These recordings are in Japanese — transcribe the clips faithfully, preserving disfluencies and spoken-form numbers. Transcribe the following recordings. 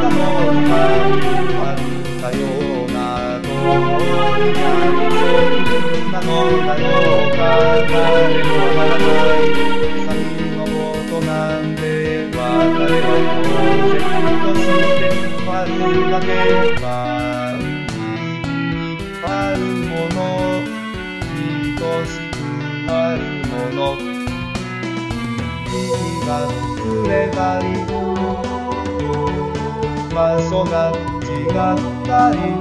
ったようなところにあるなのだよ誰もわからない先のことなんてわかればプロジェクトしてあるだけはあるもの等しくあるもの息が触れたり場所が違ったり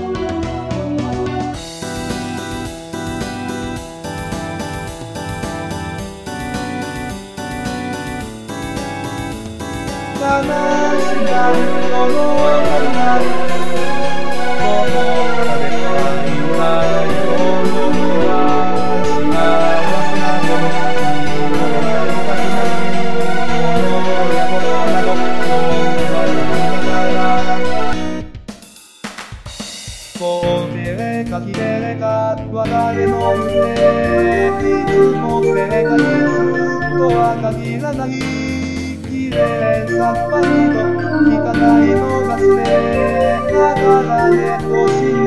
悲しがるものがないどこかでないようは幸せなもの言われたくないものやことなど言われるからこうてれかきれれか別れの夢いつも正解するとは限らないきれいさっぱりと聞かないのがすべだからね星